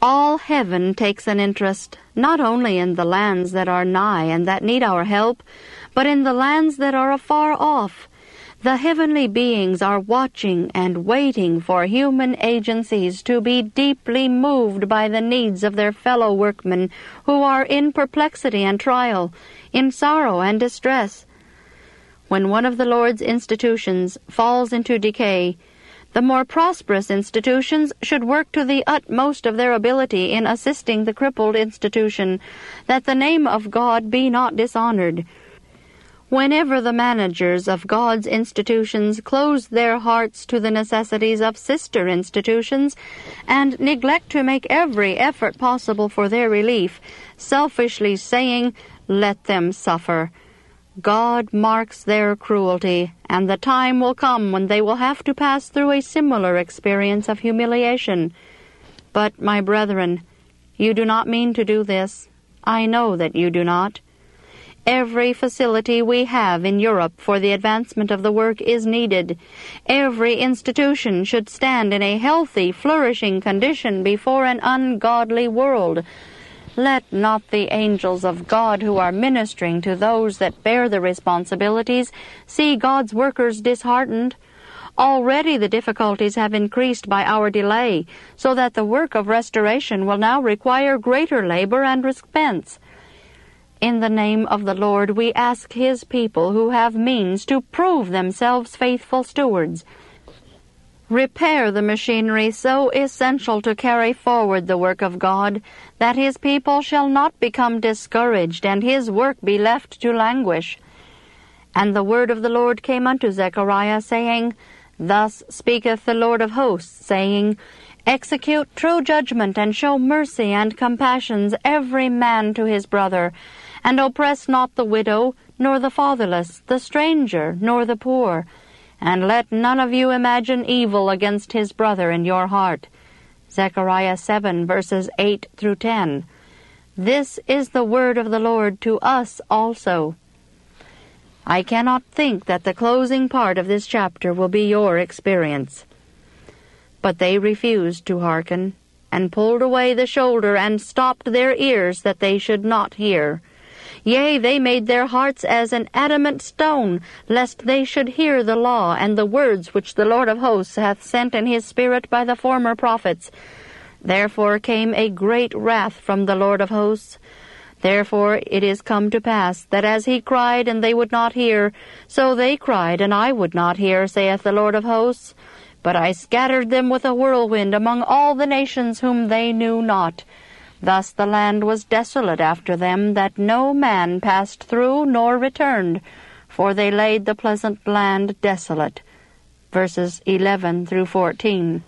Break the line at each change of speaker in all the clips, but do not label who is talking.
All heaven takes an interest, not only in the lands that are nigh and that need our help, but in the lands that are afar off. The heavenly beings are watching and waiting for human agencies to be deeply moved by the needs of their fellow workmen who are in perplexity and trial, in sorrow and distress. When one of the Lord's institutions falls into decay, the more prosperous institutions should work to the utmost of their ability in assisting the crippled institution, that the name of God be not dishonored. Whenever the managers of God's institutions close their hearts to the necessities of sister institutions and neglect to make every effort possible for their relief, selfishly saying, "Let them suffer," God marks their cruelty, and the time will come when they will have to pass through a similar experience of humiliation. But, my brethren, you do not mean to do this. I know that you do not. Every facility we have in Europe for the advancement of the work is needed. Every institution should stand in a healthy, flourishing condition before an ungodly world. Let not the angels of God who are ministering to those that bear the responsibilities see God's workers disheartened. Already the difficulties have increased by our delay, so that the work of restoration will now require greater labor and expense. In the name of the Lord we ask His people who have means to prove themselves faithful stewards. Repair the machinery so essential to carry forward the work of God, that His people shall not become discouraged, and His work be left to languish. And the word of the Lord came unto Zechariah, saying, Thus speaketh the Lord of hosts, saying, Execute true judgment, and show mercy and compassions every man to his brother, and oppress not the widow, nor the fatherless, the stranger, nor the poor. And let none of you imagine evil against his brother in your heart. Zechariah 7, verses 8 through 10. This is the word of the Lord to us also. I cannot think that the closing part of this chapter will be your experience. But they refused to hearken, and pulled away the shoulder, and stopped their ears that they should not hear. Yea, they made their hearts as an adamant stone, lest they should hear the law and the words which the Lord of hosts hath sent in his Spirit by the former prophets. Therefore came a great wrath from the Lord of hosts. Therefore it is come to pass, that as he cried, and they would not hear, so they cried, and I would not hear, saith the Lord of hosts. But I scattered them with a whirlwind among all the nations whom they knew not. Thus the land was desolate after them, that no man passed through nor returned, for they laid the pleasant land desolate. Verses 11 through 14.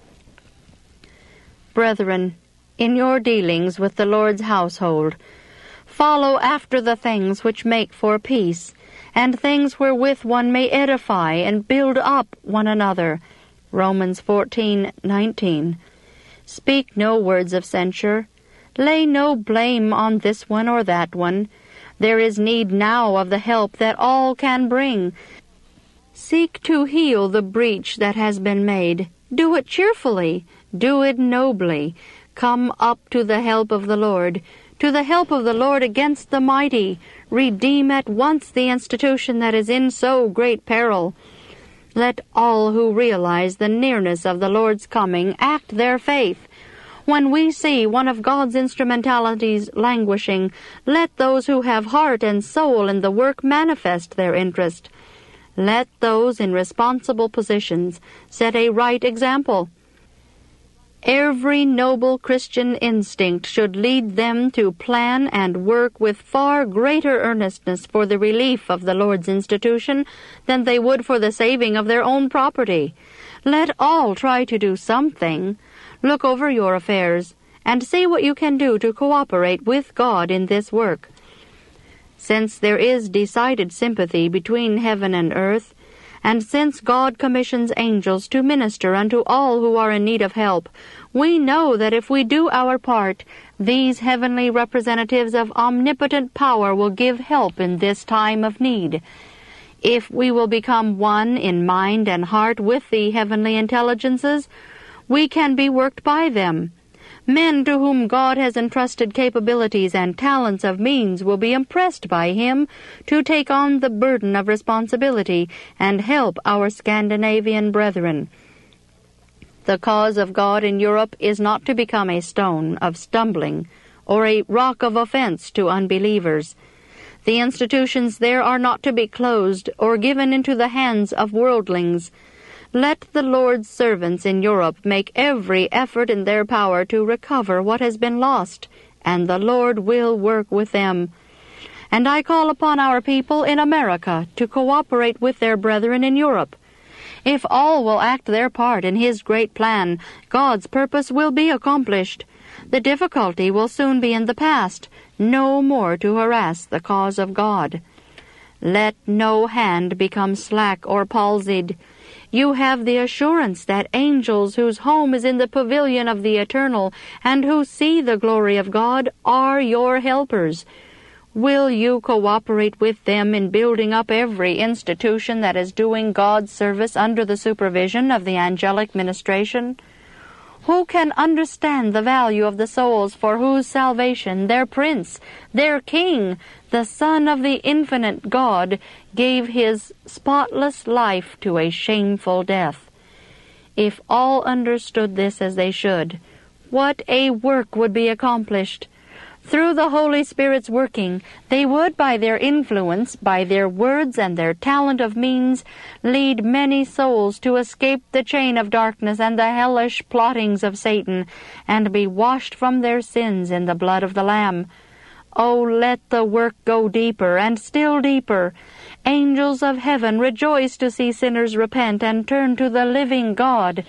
Brethren, in your dealings with the Lord's household, follow after the things which make for peace, and things wherewith one may edify and build up one another. Romans 14:19. Speak no words of censure. Lay no blame on this one or that one. There is need now of the help that all can bring. Seek to heal the breach that has been made. Do it cheerfully. Do it nobly. Come up to the help of the Lord. To the help of the Lord against the mighty. Redeem at once the institution that is in so great peril. Let all who realize the nearness of the Lord's coming act their faith. When we see one of God's instrumentalities languishing, let those who have heart and soul in the work manifest their interest. Let those in responsible positions set a right example. Every noble Christian instinct should lead them to plan and work with far greater earnestness for the relief of the Lord's institution than they would for the saving of their own property. Let all try to do something. Look over your affairs, and see what you can do to cooperate with God in this work. Since there is decided sympathy between heaven and earth, and since God commissions angels to minister unto all who are in need of help, we know that if we do our part, these heavenly representatives of omnipotent power will give help in this time of need. If we will become one in mind and heart with the heavenly intelligences, we can be worked by them. Men to whom God has entrusted capabilities and talents of means will be impressed by him to take on the burden of responsibility and help our Scandinavian brethren. The cause of God in Europe is not to become a stone of stumbling or a rock of offense to unbelievers. The institutions there are not to be closed or given into the hands of worldlings. Let the Lord's servants in Europe make every effort in their power to recover what has been lost, and the Lord will work with them. And I call upon our people in America to cooperate with their brethren in Europe. If all will act their part in His great plan, God's purpose will be accomplished. The difficulty will soon be in the past, no more to harass the cause of God. Let no hand become slack or palsied. You have the assurance that angels whose home is in the pavilion of the eternal and who see the glory of God are your helpers. Will you cooperate with them in building up every institution that is doing God's service under the supervision of the angelic ministration? Who can understand the value of the souls for whose salvation their Prince, their King, the Son of the infinite God, gave His spotless life to a shameful death? If all understood this as they should, what a work would be accomplished! Through the Holy Spirit's working, they would, by their influence, by their words and their talent of means, lead many souls to escape the chain of darkness and the hellish plottings of Satan, and be washed from their sins in the blood of the Lamb. Oh, let the work go deeper and still deeper. Angels of heaven rejoice to see sinners repent and turn to the living God.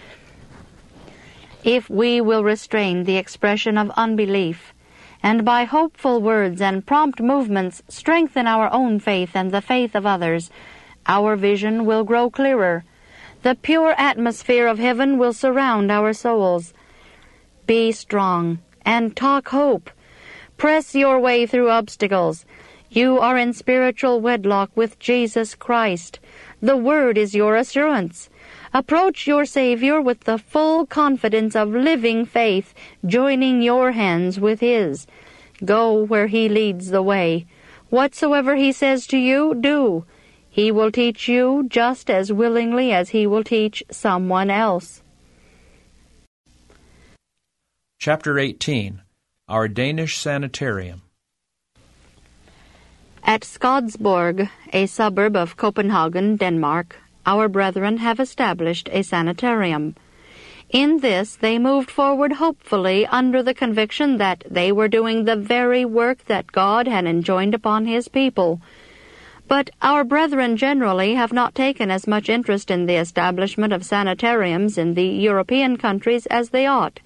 If we will restrain the expression of unbelief, and by hopeful words and prompt movements strengthen our own faith and the faith of others, our vision will grow clearer. The pure atmosphere of heaven will surround our souls. Be strong and talk hope. Press your way through obstacles. You are in spiritual wedlock with Jesus Christ. The Word is your assurance. Approach your Savior with the full confidence of living faith, joining your hands with His. Go where He leads the way. Whatsoever He says to you, do. He will teach you just as willingly as He will teach someone else.
Chapter 18. Our Danish Sanitarium.
At Skodsborg, a suburb of Copenhagen, Denmark, our brethren have established a sanitarium. In this they moved forward hopefully under the conviction that they were doing the very work that God had enjoined upon His people. But our brethren generally have not taken as much interest in the establishment of sanitariums in the European countries as they ought.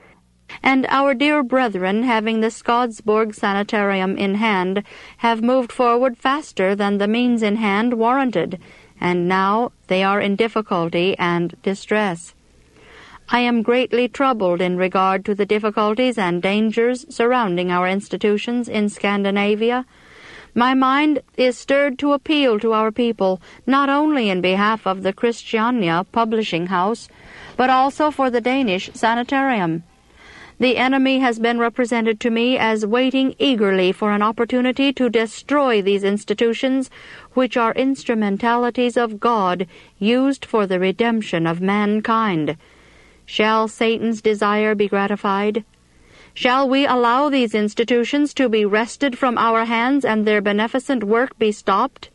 And our dear brethren, having the Skodsborg Sanitarium in hand, have moved forward faster than the means in hand warranted, and now they are in difficulty and distress. I am greatly troubled in regard to the difficulties and dangers surrounding our institutions in Scandinavia. My mind is stirred to appeal to our people, not only in behalf of the Christiania publishing house, but also for the Danish sanitarium. The enemy has been represented to me as waiting eagerly for an opportunity to destroy these institutions, which are instrumentalities of God, used for the redemption of mankind. Shall Satan's desire be gratified? Shall we allow these institutions to be wrested from our hands and their beneficent work be stopped?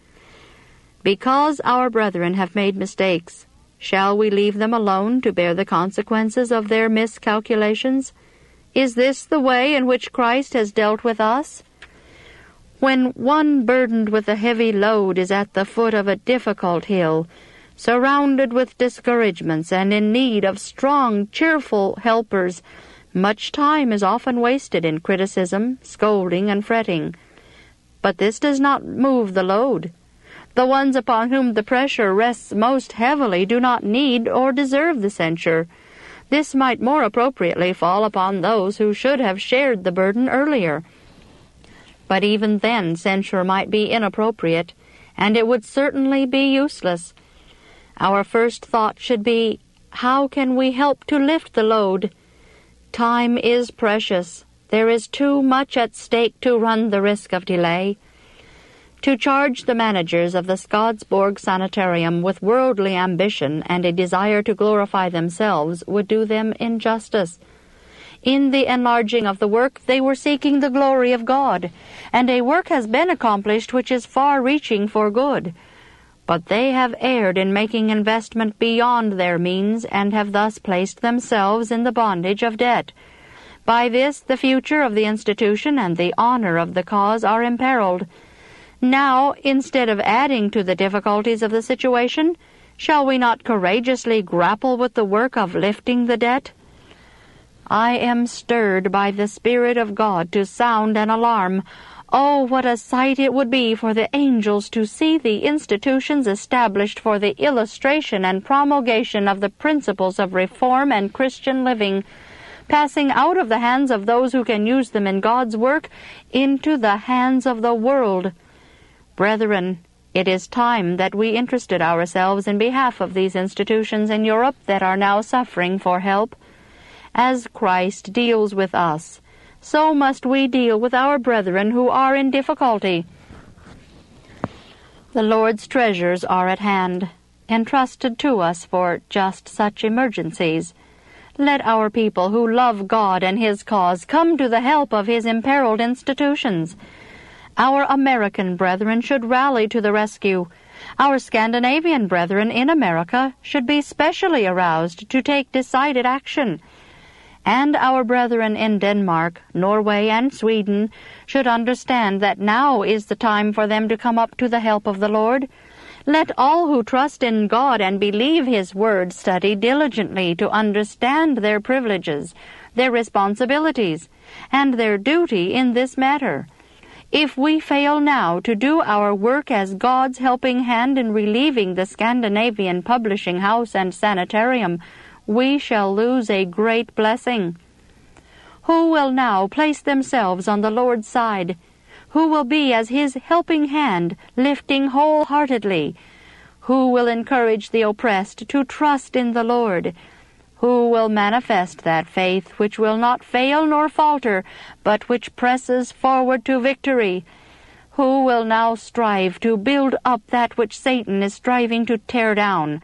Because our brethren have made mistakes, shall we leave them alone to bear the consequences of their miscalculations? Is this the way in which Christ has dealt with us? When one burdened with a heavy load is at the foot of a difficult hill, surrounded with discouragements and in need of strong, cheerful helpers, much time is often wasted in criticism, scolding, and fretting. But this does not move the load. The ones upon whom the pressure rests most heavily do not need or deserve the censure. This might more appropriately fall upon those who should have shared the burden earlier. But even then censure might be inappropriate, and it would certainly be useless. Our first thought should be, how can we help to lift the load? Time is precious. There is too much at stake to run the risk of delay. To charge the managers of the Skodsborg Sanitarium with worldly ambition and a desire to glorify themselves would do them injustice. In the enlarging of the work, they were seeking the glory of God, and a work has been accomplished which is far-reaching for good. But they have erred in making investment beyond their means, and have thus placed themselves in the bondage of debt. By this, the future of the institution and the honor of the cause are imperiled. Now, instead of adding to the difficulties of the situation, shall we not courageously grapple with the work of lifting the debt? I am stirred by the Spirit of God to sound an alarm. Oh, what a sight it would be for the angels to see the institutions established for the illustration and promulgation of the principles of reform and Christian living, passing out of the hands of those who can use them in God's work into the hands of the world. Brethren, it is time that we interested ourselves in behalf of these institutions in Europe that are now suffering for help. As Christ deals with us, so must we deal with our brethren who are in difficulty. The Lord's treasures are at hand, entrusted to us for just such emergencies. Let our people who love God and His cause come to the help of His imperiled institutions. Our American brethren should rally to the rescue. Our Scandinavian brethren in America should be specially aroused to take decided action. And our brethren in Denmark, Norway, and Sweden should understand that now is the time for them to come up to the help of the Lord. Let all who trust in God and believe His word study diligently to understand their privileges, their responsibilities, and their duty in this matter. If we fail now to do our work as God's helping hand in relieving the Scandinavian publishing house and sanitarium, we shall lose a great blessing. Who will now place themselves on the Lord's side? Who will be as His helping hand, lifting wholeheartedly? Who will encourage the oppressed to trust in the Lord? Who will manifest that faith which will not fail nor falter, but which presses forward to victory? Who will now strive to build up that which Satan is striving to tear down?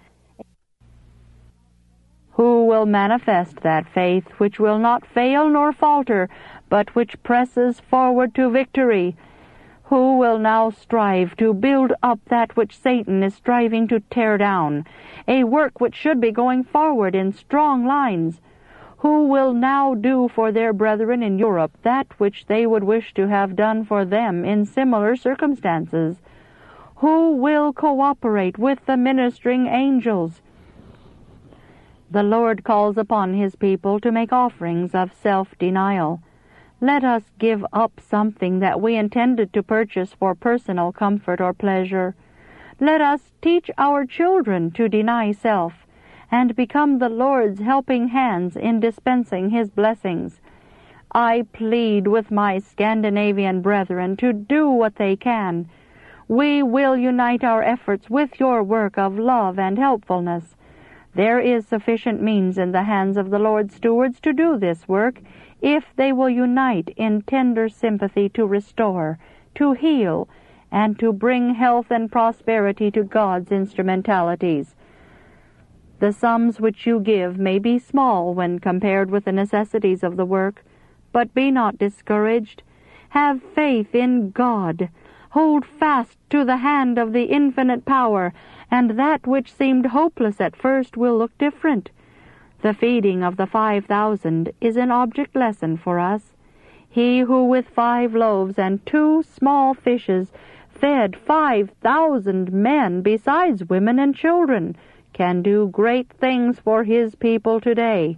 Who will manifest that faith which will not fail nor falter, but which presses forward to victory? Who will now strive to build up that which Satan is striving to tear down, a work which should be going forward in strong lines? Who will now do for their brethren in Europe that which they would wish to have done for them in similar circumstances? Who will cooperate with the ministering angels? The Lord calls upon His people to make offerings of self-denial. Let us give up something that we intended to purchase for personal comfort or pleasure. Let us teach our children to deny self and become the Lord's helping hands in dispensing His blessings. I plead with my Scandinavian brethren to do what they can. We will unite our efforts with your work of love and helpfulness. There is sufficient means in the hands of the Lord's stewards to do this work, if they will unite in tender sympathy to restore, to heal, and to bring health and prosperity to God's instrumentalities. The sums which you give may be small when compared with the necessities of the work, but be not discouraged. Have faith in God. Hold fast to the hand of the infinite power, and that which seemed hopeless at first will look different. The feeding of the 5,000 is an object lesson for us. He who with 5 loaves and 2 small fishes fed 5,000 men, besides women and children, can do great things for His people today.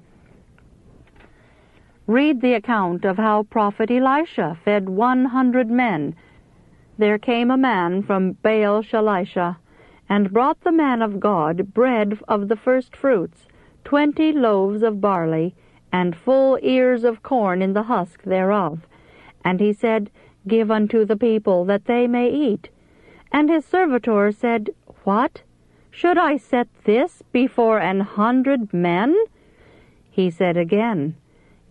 Read the account of how prophet Elisha fed 100 men. There came a man from Baal-Shalisha, and brought the man of God bread of the first fruits, 20 loaves of barley, and full ears of corn in the husk thereof. And he said, Give unto the people, that they may eat. And his servitor said, What? Should I set this before 100 men? He said again,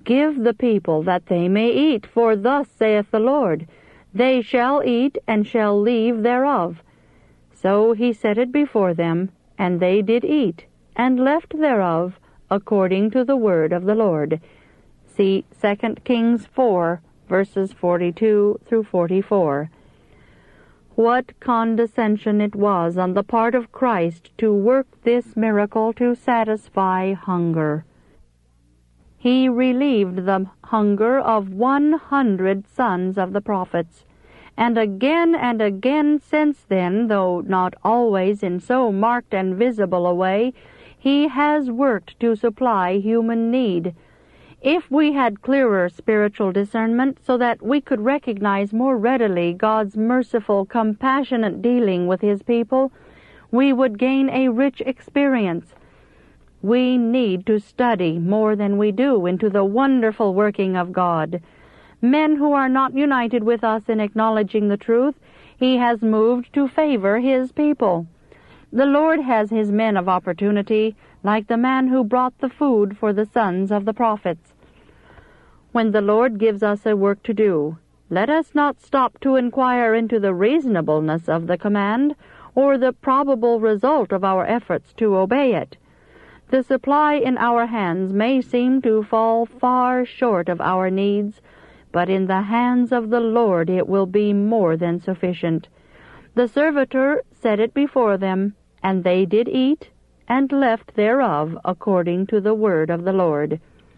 Give the people that they may eat, for thus saith the Lord, They shall eat, and shall leave thereof. So he set it before them, and they did eat, and left thereof, according to the word of the Lord. See 2 Kings 4, verses 42 through 44. What condescension it was on the part of Christ to work this miracle to satisfy hunger. He relieved the hunger of 100 sons of the prophets, and again since then, though not always in so marked and visible a way, he has worked to supply human need. If we had clearer spiritual discernment so that we could recognize more readily God's merciful, compassionate dealing with His people, we would gain a rich experience. We need to study more than we do into the wonderful working of God. Men who are not united with us in acknowledging the truth, He has moved to favor His people. The Lord has His men of opportunity, like the man who brought the food for the sons of the prophets. When the Lord gives us a work to do, let us not stop to inquire into the reasonableness of the command or the probable result of our efforts to obey it. The supply in our hands may seem to fall far short of our needs, but in the hands of the Lord it will be more than sufficient. The servitor set it before them, and they did eat, and left thereof according to the word of the Lord.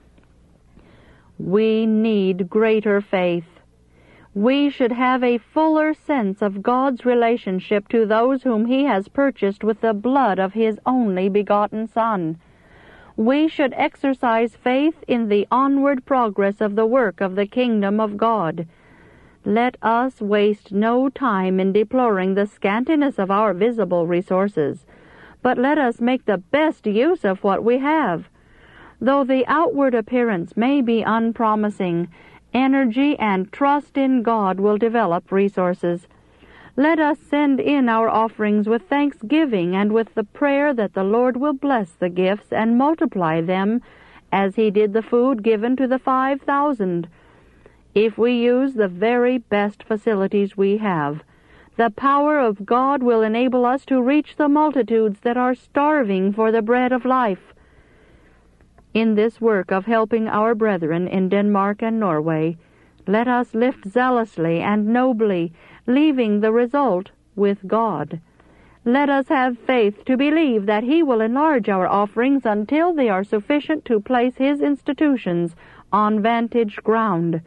We need greater faith. We should have a fuller sense of God's relationship to those whom He has purchased with the blood of His only begotten Son. We should exercise faith in the onward progress of the work of the kingdom of God. Let us waste no time in deploring the scantiness of our visible resources, but let us make the best use of what we have. Though the outward appearance may be unpromising, energy and trust in God will develop resources. Let us send in our offerings with thanksgiving and with the prayer that the Lord will bless the gifts and multiply them as He did the food given to the 5,000. If we use the very best facilities we have, the power of God will enable us to reach the multitudes that are starving for the bread of life. In this work of helping our brethren in Denmark and Norway, let us lift zealously and nobly, leaving the result with God. Let us have faith to believe that He will enlarge our offerings until they are sufficient to place His institutions on vantage ground.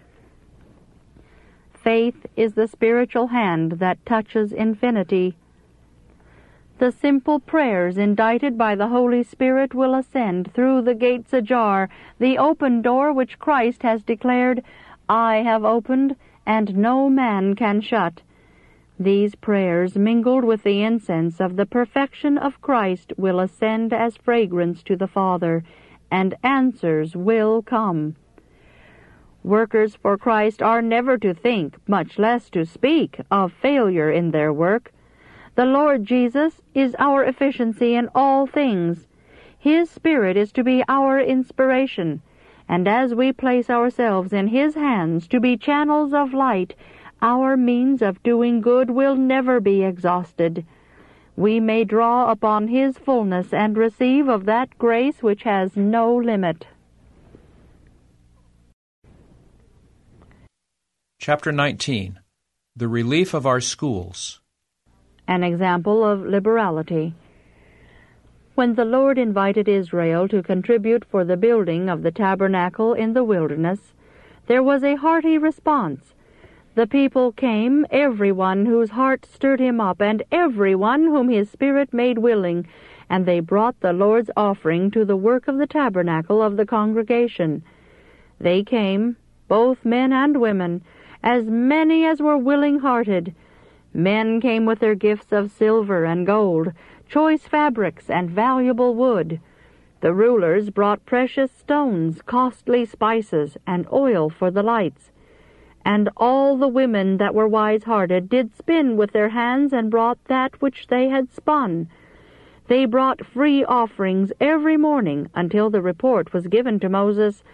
Faith is the spiritual hand that touches infinity. The simple prayers indited by the Holy Spirit will ascend through the gates ajar, the open door which Christ has declared, I have opened, and no man can shut. These prayers, mingled with the incense of the perfection of Christ, will ascend as fragrance to the Father, and answers will come. Workers for Christ are never to think, much less to speak, of failure in their work. The Lord Jesus is our efficiency in all things. His Spirit is to be our inspiration, and as we place ourselves in His hands to be channels of light, our means of doing good will never be exhausted. We may draw upon His fullness and receive of that grace which has no limit.
Chapter 19. The Relief of Our Schools.
An example of liberality. When the Lord invited Israel to contribute for the building of the tabernacle in the wilderness, there was a hearty response. The people came, everyone whose heart stirred him up, and everyone whom His Spirit made willing, and they brought the Lord's offering to the work of the tabernacle of the congregation. They came, both men and women, as many as were willing-hearted. Men came with their gifts of silver and gold, choice fabrics and valuable wood. The rulers brought precious stones, costly spices, and oil for the lights. And all the women that were wise-hearted did spin with their hands and brought that which they had spun. They brought free offerings every morning until the report was given to Moses,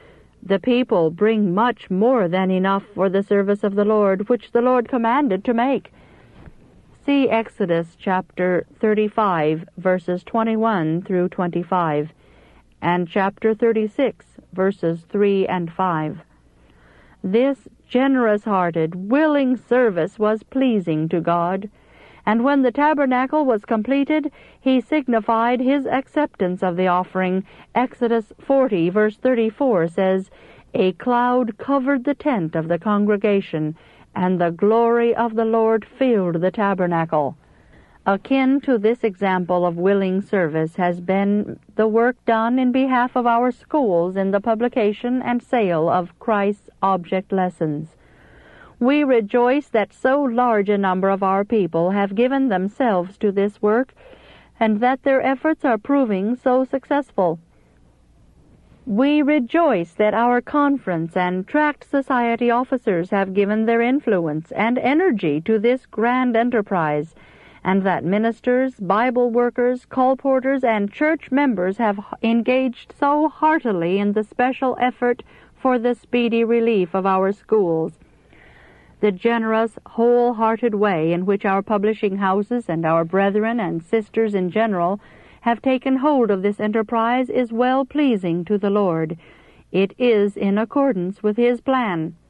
The people bring much more than enough for the service of the Lord, which the Lord commanded to make. See Exodus chapter 35, verses 21 through 25, and chapter 36, verses 3 and 5. This generous-hearted, willing service was pleasing to God, and when the tabernacle was completed, he signified his acceptance of the offering. Exodus 40, verse 34 says, "A cloud covered the tent of the congregation, and the glory of the Lord filled the tabernacle." Akin to this example of willing service has been the work done in behalf of our schools in the publication and sale of Christ's Object Lessons. We rejoice that so large a number of our people have given themselves to this work, and that their efforts are proving so successful. We rejoice that our conference and tract society officers have given their influence and energy to this grand enterprise, and that ministers, Bible workers, colporteurs, and church members have engaged so heartily in the special effort for the speedy relief of our schools. The generous, whole-hearted way in which our publishing houses and our brethren and sisters in general have taken hold of this enterprise is well pleasing to the Lord. It is in accordance with His plan.